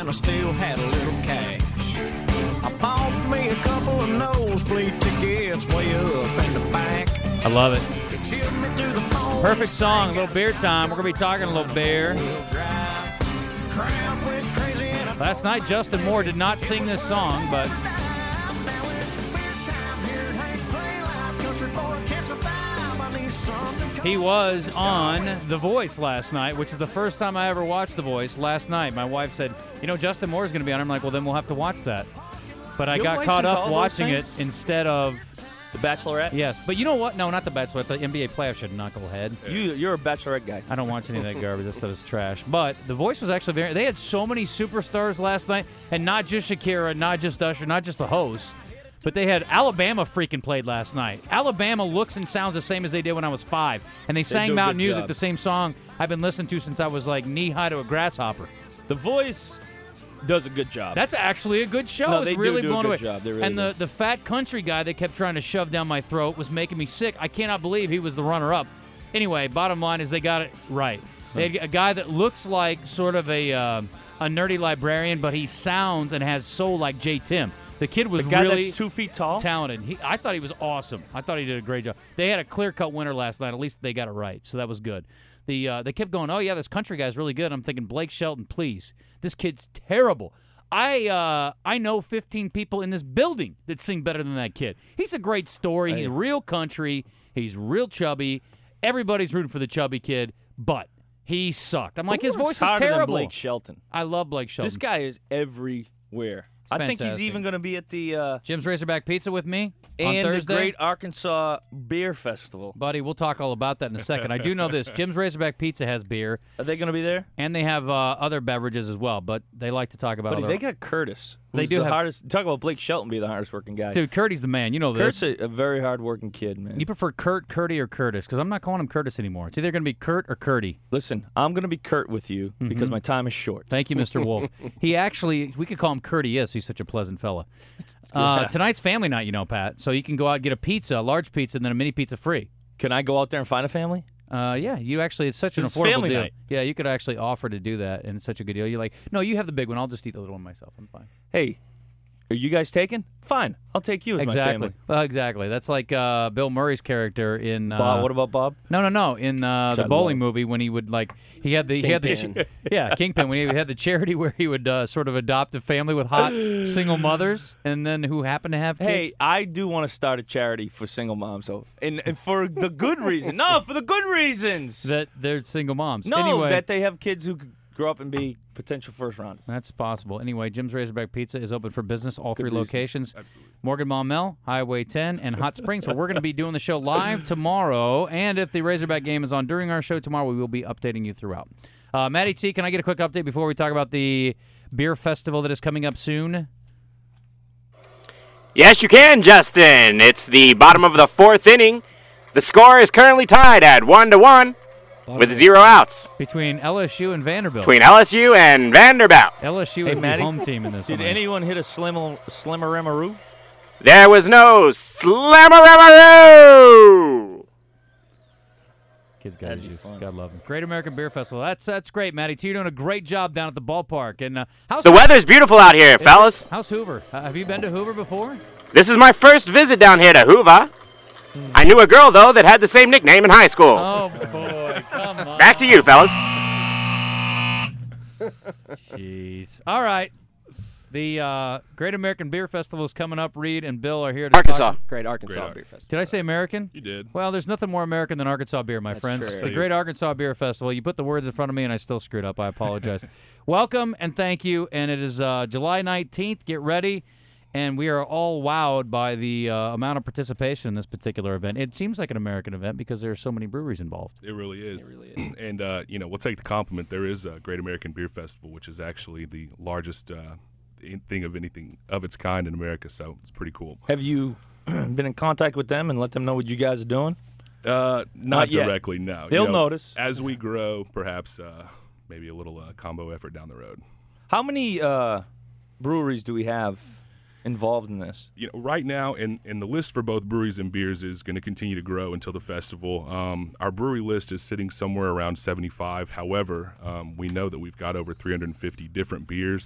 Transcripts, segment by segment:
and I still had a little cash. I bought me a couple of nosebleed tickets way up in the back. I love it. It chilled me to the bone. Perfect song, a little beer time. We're going to be talking a little beer. Last night, Justin Moore did not sing this song, but he was on The Voice last night, which is the first time I ever watched The Voice last night. My wife said, Justin Moore's going to be on. I'm like, well, then we'll have to watch that. But I got caught up watching it instead of The Bachelorette? Yes. But you know what? No, not The Bachelorette. The NBA playoffs, you knucklehead. You're a Bachelorette guy. I don't watch any of that garbage. That stuff is trash. But The Voice was actually very... They had so many superstars last night, and not just Shakira, not just Usher, not just the host, but they had Alabama freaking played last night. Alabama looks and sounds the same as they did when I was 5. And they sang Mountain Music, the same song I've been listening to since I was like knee-high to a grasshopper. The Voice does a good job. That's actually a good show. No, I was they really do blown a away. good job. They really and do. the fat country guy they kept trying to shove down my throat was making me sick. I cannot believe he was the runner-up. Anyway, bottom line is they got it right. They had a guy that looks like sort of a nerdy librarian, but he sounds and has soul like Jay Tim. The kid was the guy really that's 2 feet tall? talented. I thought he was awesome. I thought he did a great job. They had a clear-cut winner last night. At least they got it right, so that was good. They kept going, oh, yeah, this country guy's really good. I'm thinking, Blake Shelton, please. This kid's terrible. I know 15 people in this building that sing better than that kid. He's a great story. He's real country. He's real chubby. Everybody's rooting for the chubby kid, but he sucked. I'm like, his voice is terrible. Than Blake Shelton? I love Blake Shelton. This guy is everywhere. I think he's even going to be at the Jim's Razorback Pizza with me on and Thursday. the Great Arkansas Beer Festival. Buddy, we'll talk all about that in a second. I do know this. Jim's Razorback Pizza has beer. Are they going to be there? And they have other beverages as well, but they like to talk about Buddy, they got Curtis. They do the have hardest. Talk about Blake Shelton being the hardest working guy. Dude, Curdy's the man. You know this. Kurt's a very hard working kid, man. You prefer Kurt, Curdy, or Curtis? Because I'm not calling him Curtis anymore. It's either going to be Kurt or Curdy. Listen, I'm going to be Kurt with you because my time is short. Thank you, Mr. Wolf. He actually, we could call him Curtius. He's such a pleasant fella. Tonight's family night, Pat. So you can go out and get a pizza, a large pizza, and then a mini pizza free. Can I go out there and find a family? Yeah, you actually, it's such an It's affordable family deal. night. Yeah, you could actually offer to do that, and it's such a good deal. You're like, no, you have the big one. I'll just eat the little one myself. I'm fine. Hey, are you guys taking? Fine. I'll take you as my family. Exactly. That's like Bill Murray's character in Bob. What about Bob? No. In the bowling movie, when he would he had the Kingpin. When he had the charity where he would sort of adopt a family with hot single mothers, and then who happened to have kids. Hey, I do want to start a charity for single moms, so and for the good reason. No, for the good reasons that they're single moms. No, anyway, that they have kids who could grow up and be potential first rounders. That's possible. Anyway, Jim's Razorback Pizza is open for business, all Good three reasons. locations. Absolutely. Morgan Maumelle, Highway 10, and Hot Springs, where we're going to be doing the show live tomorrow. And if the Razorback game is on during our show tomorrow, we will be updating you throughout. Matty T, can I get a quick update before we talk about the beer festival that is coming up soon? Yes, you can, Justin. It's the bottom of the 4th inning. The score is currently tied at 1-1 with 0 outs. Between LSU and Vanderbilt. Between LSU and Vanderbilt. LSU is the home team in this Did one. anyone hit a slimmer-emaroo? There was no slammer-emaroo. Kids got issues. God love them. Great American Beer Festival. That's great, Matty T. You're doing a great job down at the ballpark. And The weather's beautiful out here, fellas. How's Hoover? Have you been to Hoover before? This is my first visit down here to Hoover. I knew a girl, though, that had the same nickname in high school. Oh, boy. Come on. Back to you, fellas. Jeez. All right. The Great American Beer Festival is coming up. Reed and Bill are here to Arkansas. talk. Great Arkansas Beer Festival. Did I say American? You did. Well, there's nothing more American than Arkansas beer, my friends. true. It's the Great Arkansas Beer Festival. You put the words in front of me, and I still screwed up. I apologize. Welcome and thank you. And it is July 19th. Get ready. And we are all wowed by the amount of participation in this particular event. It seems like an American event because there are so many breweries involved. It really is. And, we'll take the compliment. There is a Great American Beer Festival, which is actually the largest thing of anything of its kind in America, so it's pretty cool. Have you been in contact with them and let them know what you guys are doing? Not yet. directly, no. They'll notice. As we grow, perhaps maybe a little combo effort down the road. How many breweries do we have involved in this? Right now, and the list for both breweries and beers is going to continue to grow until the festival. Our brewery list is sitting somewhere around 75. However, we know that we've got over 350 different beers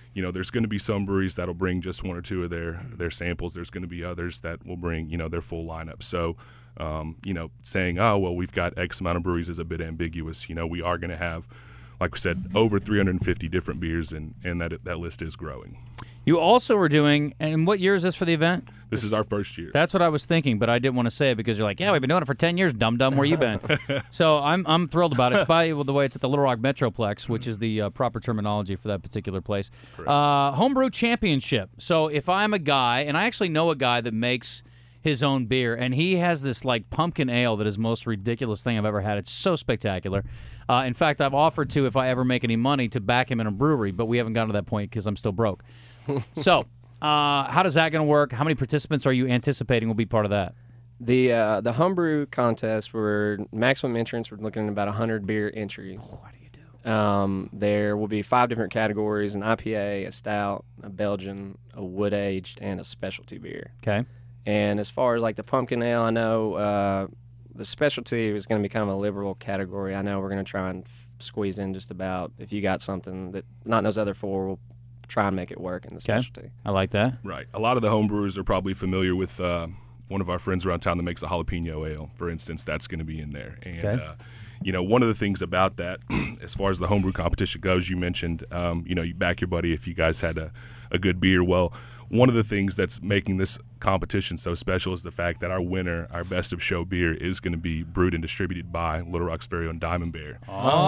you know, there's going to be some breweries that'll bring just one or two of their samples. There's going to be others that will bring, you know, their full lineup. So, you know, saying, oh, well, we've got X amount of breweries is a bit ambiguous. You know, we are going to have, like we said, over 350 different beers, and that list is growing. You also were doing, and what year is this for the event? This is our first year. That's what I was thinking, but I didn't want to say it because you're like, yeah, we've been doing it for 10 years, dum-dum, where you been? So I'm thrilled about it. It's by the way, it's at the Little Rock Metroplex, which is the proper terminology for that particular place. Homebrew Championship. So if I'm a guy, and I actually know a guy that makes his own beer, and he has this like pumpkin ale that is the most ridiculous thing I've ever had. It's so spectacular. In fact, I've offered to, if I ever make any money, to back him in a brewery, but we haven't gotten to that point because I'm still broke. So, how does that going to work? How many participants are you anticipating will be part of that? The homebrew contest, we're maximum entrance. We're looking at about 100 beer entries. What do you do? There will be 5 different categories: an IPA, a stout, a Belgian, a wood aged, and a specialty beer. Okay. And as far as like the pumpkin ale, I know the specialty is going to be kind of a liberal category. I know we're going to try and squeeze in just about, if you got something that not in those other 4, we'll try and make it work in the specialty. I like that. Right. A lot of the homebrewers are probably familiar with one of our friends around town that makes a jalapeno ale, for instance. That's going to be in there. And, you know, one of the things about that, as far as the homebrew competition goes, you mentioned, you know, you back your buddy if you guys had a good beer. Well, one of the things that's making this competition so special is the fact that our winner, our best of show beer, is going to be brewed and distributed by Little Rock's very own Diamond Bear.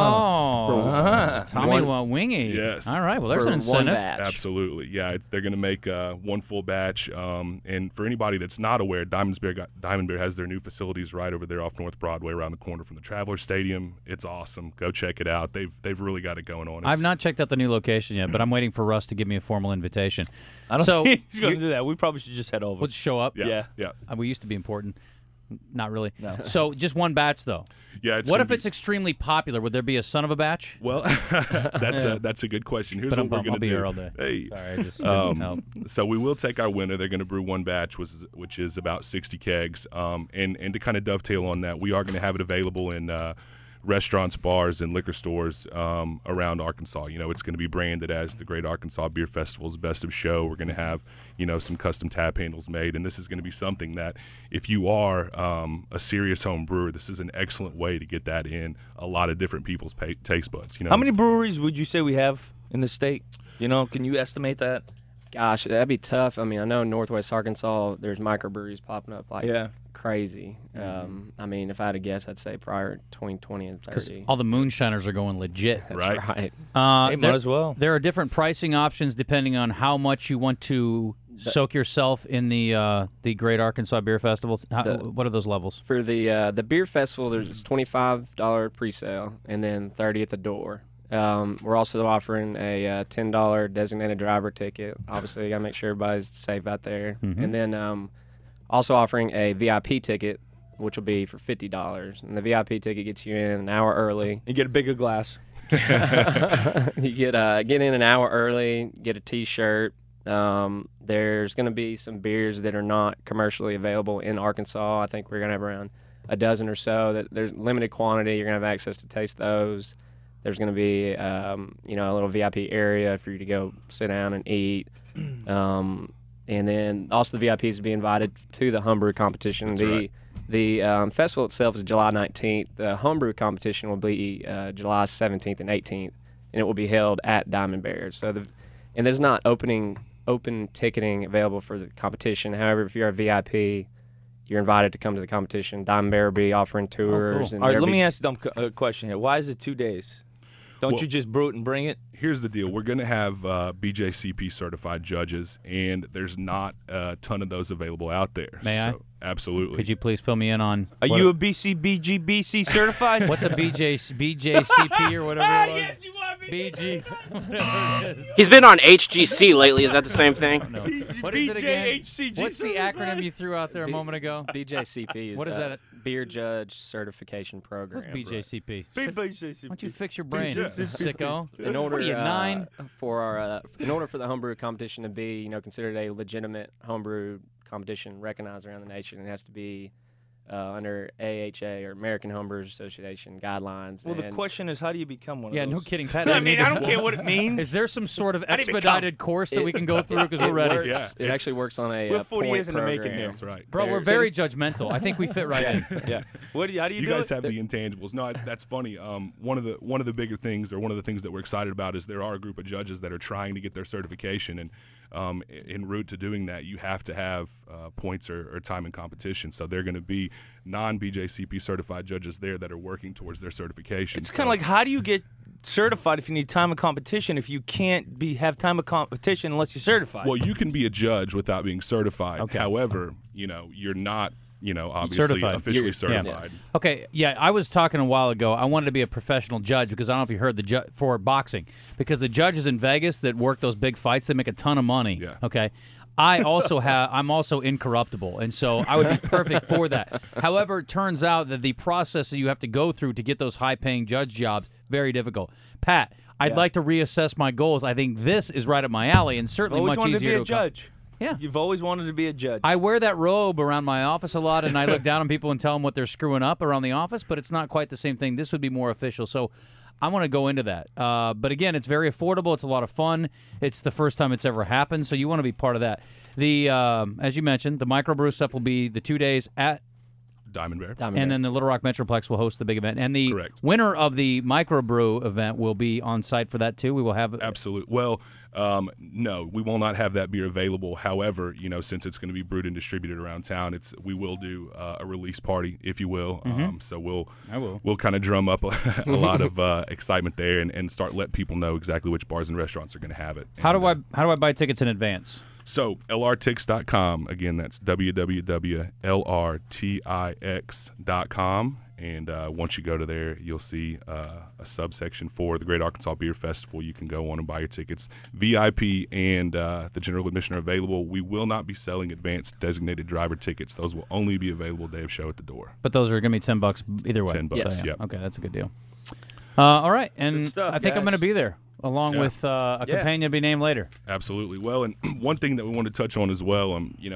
Tommy Wingy. Yes. All right. Well, there's an incentive. Absolutely. Yeah, they're going to make one full batch. And for anybody that's not aware, Diamond Bear has their new facilities right over there off North Broadway, around the corner from the Traveler Stadium. It's awesome. Go check it out. They've really got it going on. I've not checked out the new location yet, but I'm waiting for Russ to give me a formal invitation. I don't think he's going to do that. We probably should just head over. We'll just show up. Yeah. We used to be important. Not really. No. So just one batch, though. Yeah. What if it's extremely popular? Would there be a son of a batch? Well, that's a good question. Here's what we're going to do. I'll be here all day. Hey. Sorry, I just didn't help. So we will take our winner. They're going to brew one batch, which is about 60 kegs. And to kind of dovetail on that, we are going to have it available in restaurants, bars, and liquor stores around Arkansas. You know, it's going to be branded as the Great Arkansas Beer Festival's Best of Show. We're going to have, you know, some custom tap handles made, and this is going to be something that if you are a serious home brewer, this is an excellent way to get that in a lot of different people's taste buds. You know, how many breweries would you say we have in the state? You know, can you estimate that? Gosh, that'd be tough. I mean, I know in Northwest Arkansas, there's microbreweries popping up like crazy. I mean, if I had to guess, I'd say prior 2020 and 30. All the moonshiners are going legit. That's right. They might as well. There are different pricing options depending on how much you want to soak yourself in the Great Arkansas Beer Festival. What are those levels? For the beer festival, there's $25 pre-sale and then $30 at the door. We're also offering a $10 designated driver ticket. Obviously, you got to make sure everybody's safe out there. Mm-hmm. And then also offering a VIP ticket, which will be for $50. And the VIP ticket gets you in an hour early. You get a bigger glass. You get in an hour early, get a T-shirt. There's going to be some beers that are not commercially available in Arkansas. I think we're going to have around a dozen or so. That there's limited quantity. You're going to have access to taste those. There's going to be, you know, a little VIP area for you to go sit down and eat. And then also the VIPs will be invited to the homebrew competition. That's right. The festival itself is July 19th. The homebrew competition will be July 17th and 18th, and it will be held at Diamond Bears. So and there's not open ticketing available for the competition. However, if you're a VIP, you're invited to come to the competition. Diamond Bear will be offering tours. Cool. And All right, let me ask you a question here. Why is it 2 days? Don't you just brew it and bring it? Here's the deal. We're going to have BJCP certified judges, and there's not a ton of those available out there. May I? Absolutely. Could you please fill me in on? Are you a BCBGBC certified? What's a BJCP or whatever it was? Yes, you are. BG. He's been on HGC lately. Is that the same thing? No. What is it again? BJHCG What's the acronym you threw out there a moment ago? BJCP is What is that? Beer Judge Certification Program. What's BJCP? BJCP. Why don't you fix your brain, sicko? In order, What are you, 9? in order for the homebrew competition to be, considered a legitimate homebrew competition recognized around the nation, it has to be under AHA or American Homebrewers Association guidelines. Well, the and question is, how do you become one of Yeah, those? no kidding, Pat. I mean, I don't care what it means. Is there some sort of do you become? expedited course that we can go through because we're it ready? works. Yeah, It actually works on a We're 40 point years in the making program. here. That's right. Bro, we're very judgmental. I think we fit right in. Yeah. How do you You do guys it? have the intangibles. No, that's funny. One of the bigger things, or one of the things that we're excited about, is there are a group of judges that are trying to get their certification, and en route to doing that, you have to have points or time in competition. So they're going to be non-BJCP certified judges there that are working towards their certification. It's kind of like, how do you get certified if you need time of competition if you can't have time of competition unless you're certified? Well, you can be a judge without being certified. Okay. However, you're not, obviously Certified. officially Yeah. certified. Okay, yeah, I was talking a while ago. I wanted to be a professional judge because I don't know if you heard for boxing, because the judges in Vegas that work those big fights, they make a ton of money. Yeah. Okay. I'm also incorruptible, and so I would be perfect for that. However, it turns out that the process that you have to go through to get those high-paying judge jobs, very difficult. Pat, I'd like to reassess my goals. I think this is right up my alley, and certainly always much wanted to easier be a judge. Yeah. You've always wanted to be a judge. I wear that robe around my office a lot, and I look down on people and tell them what they're screwing up around the office, but it's not quite the same thing. This would be more official, so I want to go into that. But again, it's very affordable. It's a lot of fun. It's the first time it's ever happened, so you want to be part of that. The as you mentioned, the microbrew stuff will be the 2 days at Diamond Bear. and then the Little Rock Metroplex will host the big event. And the Correct. winner of the microbrew event will be on site for that too. We will have Absolutely. Well, no, we will not have that beer available. However, since it's going to be brewed and distributed around town, we will do a release party, if you will. So we'll kind of drum up a lot of excitement there and start let people know exactly which bars and restaurants are going to have it. How do I buy tickets in advance? So lrtix.com, again, that's www.lrtix.com, and once you go to there, you'll see a subsection for the Great Arkansas Beer Festival. You can go on and buy your tickets. VIP and the general admission are available. We will not be selling advanced designated driver tickets. Those will only be available day of show at the door. But those are going to be $10 either way. $10, So, yep. Okay, that's a good deal. All right, and Good stuff, I think I'm guys. going to be there, along Yeah. with a companion to be named later. Absolutely. Well, and one thing that we want to touch on as well,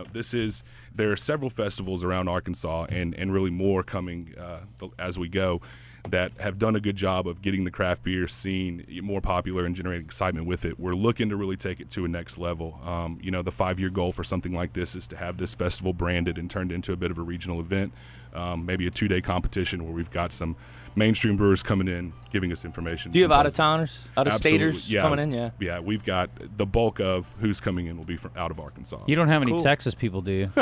there are several festivals around Arkansas and really more coming as we go that have done a good job of getting the craft beer scene more popular and generating excitement with it. We're looking to really take it to a next level. The 5-year goal for something like this is to have this festival branded and turned into a bit of a regional event, maybe a 2-day competition where we've got some mainstream brewers coming in, giving us information. Do you have some out-of-towners, out-of-staters Absolutely. coming in? Yeah. Yeah, we've got the bulk of who's coming in will be from out of Arkansas. You don't have any Cool. Texas people, do you?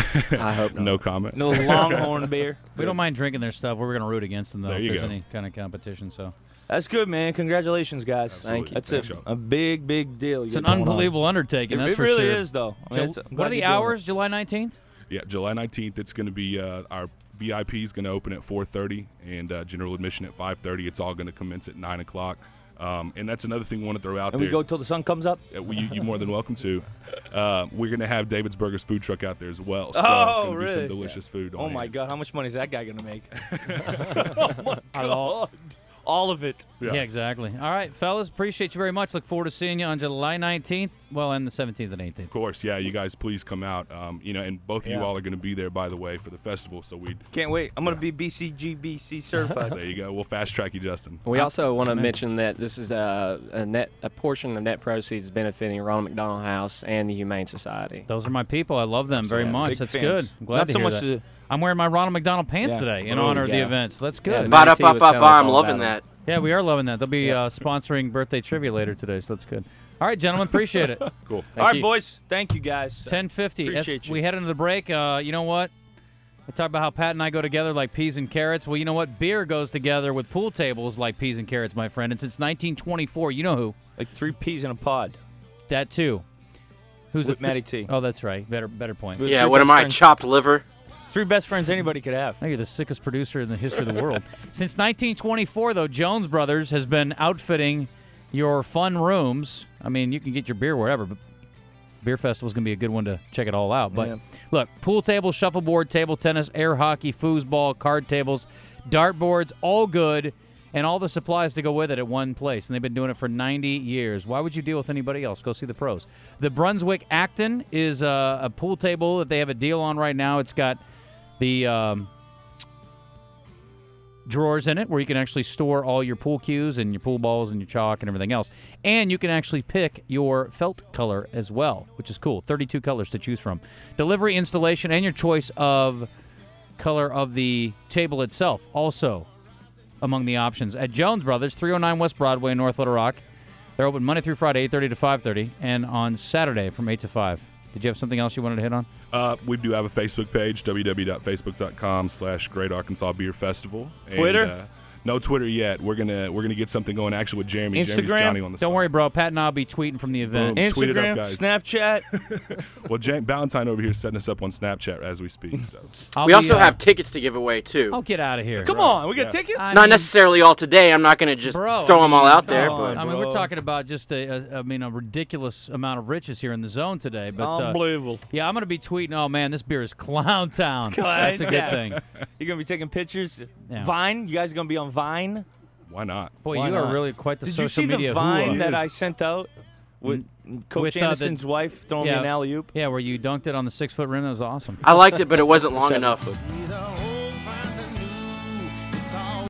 I hope not. No comment. No Longhorn beer. We don't mind drinking their stuff. We're going to root against them, though, There if you there's go. any kind of competition. So That's good, man. Congratulations, guys. Absolutely. That's Thanks, y'all. a big, big deal. it's an unbelievable undertaking, that's It for really sure. is, though. I mean, I'm What glad are the you're doing it. hours? July 19th? Yeah, July 19th. It's going to be our VIP is going to open at 4:30 and general admission at 5:30. It's all going to commence at 9 o'clock. And that's another thing we want to throw out And there. we go till the sun comes up? You're more than welcome to. We're going to have David's Burgers food truck out there as well. So Oh, gonna be really? some delicious food. Oh, on my hand. God. How much money is that guy going to make? Oh, my God. All of it. Yeah, exactly. All right, fellas, appreciate you very much. Look forward to seeing you on July 19th. Well, and the 17th and 18th. Of course, yeah. You guys, please come out. And both of you Yeah. all are going to be there, by the way, for the festival. So Can't wait. I'm going to be BCGBC certified. there you go. We'll fast track you, Justin. We also want to mention that this is a portion of net proceeds benefiting Ronald McDonald House and the Humane Society. Those are my people. I love them very Absolutely. much. Big That's fans. good. I'm glad Not to so hear much that. the- I'm wearing my Ronald McDonald pants Yeah. today in Oh, honor of the yeah. event, so that's Yeah, good. Matty But T was telling us I'm all loving about it. that. Yeah, we are loving that. They'll be sponsoring birthday trivia later today, so that's good. All right, gentlemen, appreciate it. Cool. All right, you. boys. Thank you, guys. 10:50. Appreciate you. We head into the break. You know what? We talk about how Pat and I go together like peas and carrots. Well, you know what? Beer goes together with pool tables like peas and carrots, my friend. And since 1924, you know who? Like 3 peas in a pod. That too. Who's With the Matty T. Oh, that's right. Better point. With Yeah, three what am best I, friends. chopped liver? 3 best friends anybody could have. Now you're the sickest producer in the history of the world. Since 1924, though, Jones Brothers has been outfitting your fun rooms. I mean, you can get your beer wherever, but Beer Festival is going to be a good one to check it all out. But Yeah. look, pool tables, shuffleboard, table tennis, air hockey, foosball, card tables, dartboards, all good, and all the supplies to go with it at one place. And they've been doing it for 90 years. Why would you deal with anybody else? Go see the pros. The Brunswick Acton is a pool table that they have a deal on right now. It's got the drawers in it where you can actually store all your pool cues and your pool balls and your chalk and everything else. And you can actually pick your felt color as well, which is cool. 32 colors to choose from. Delivery, installation, and your choice of color of the table itself also among the options at Jones Brothers, 309 West Broadway in North Little Rock. They're open Monday through Friday, 8:30 to 5:30, and on Saturday from 8 to 5. Did you have something else you wanted to hit on? We do have a Facebook page, www.facebook.com/Great Arkansas Beer Festival. And, Twitter? No Twitter yet. We're gonna get something going actually with Jeremy. Instagram? Jeremy's Johnny on the spot. Don't worry, bro. Pat and I'll be tweeting from the event. Boom. Tweet it up, Instagram, guys. Snapchat. Well, Valentine over here is setting us up on Snapchat as we speak. So. I'll We be, also have tickets to give away, too. Oh, get out of here. Come on, we got Yeah. tickets? I Not mean, necessarily all today. I'm not going to just Bro, throw I them all mean, out there. come on. But I mean, we're bro. talking about just a ridiculous amount of riches here in the zone today. But Unbelievable. yeah, I'm gonna be tweeting. Oh man, this beer is Clown Town. Clown That's a good Town. thing. You're going to be taking pictures? Yeah. Vine? You guys are going to be on Vine? Why not? Boy, Why you not? are really quite the Did you social see the media Vine hoorah. that I sent out with Coach With, the- Anderson's wife throwing yeah. me an alley-oop? Yeah, where you dunked it on the 6-foot rim. That was awesome. I liked it, but it wasn't long enough.